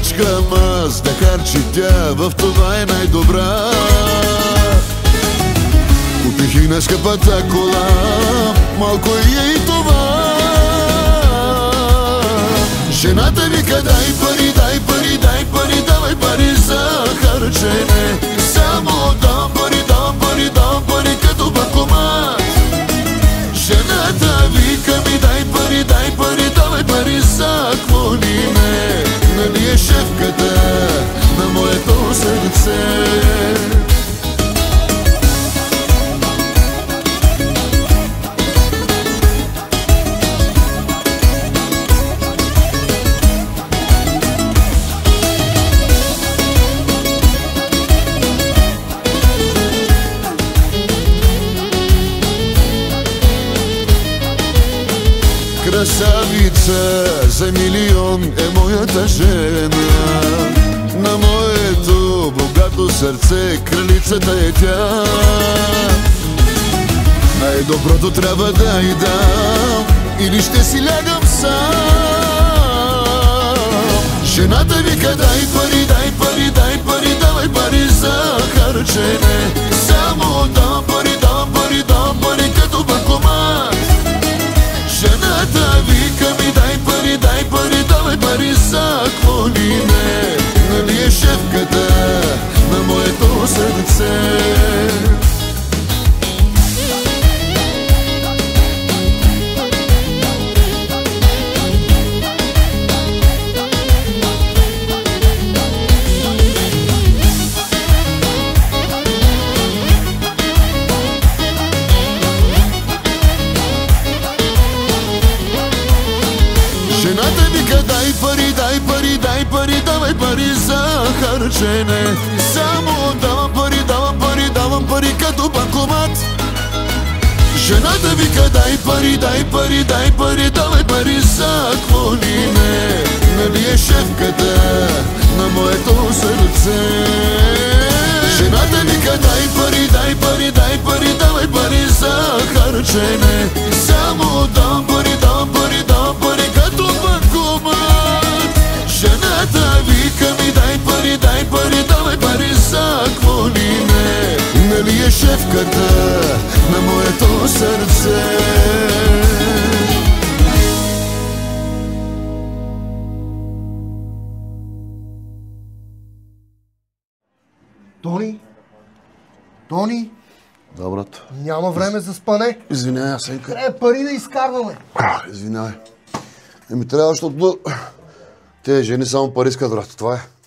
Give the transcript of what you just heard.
мачка, мъз да харчи тя, в това е най-добра. Купих и на скъпата кола, малко е и това. Жената вика: дай пари, дай пари, дай пари, давай пари за харчене. Само дам пари, дам пари, дам пари, като банкомат. Жената вика ми: дай пари, дай пари, давай пари за какво ли не. Нали е шефката на моето сърце. Красавица за милион е моята жена. На моето богато сърце кралицата е тя. Най-доброто трябва да й дам, или ще си лягам сам. Жената вика: дай пари, дай пари, дай пари, давай пари за харчене. Само дам пари, дам пари, дам пари, като банкомат. Жената вика ми: дай пари, дай пари, давай пари за какво ли не. Нали е шефката на моето сърце. Жената вика: дай пари, дай пари, дай пари, давай пари за харчене. Само давам пари, давам пари, давам пари, като банкомат. Жената вика: дай пари, дай пари, дай пари, давай пари за какво ли не. Нали е шефката на моето сърце. Жената вика: дай пари, дай пари, дай пари, давай пари за харчене. Само дам пари, дам пари, дам пари, като банкомат. Жената вика ми: дай пари, дай пари, давай пари за какво ли не. Нали е шефката на моето сърце. Тони? Тони? Да, брат. Няма време за спане. Извинявай, Асенка. Трябва пари да изкарваме. Извинявай. Трябва, защото те жени само пари искат, брат. Това е.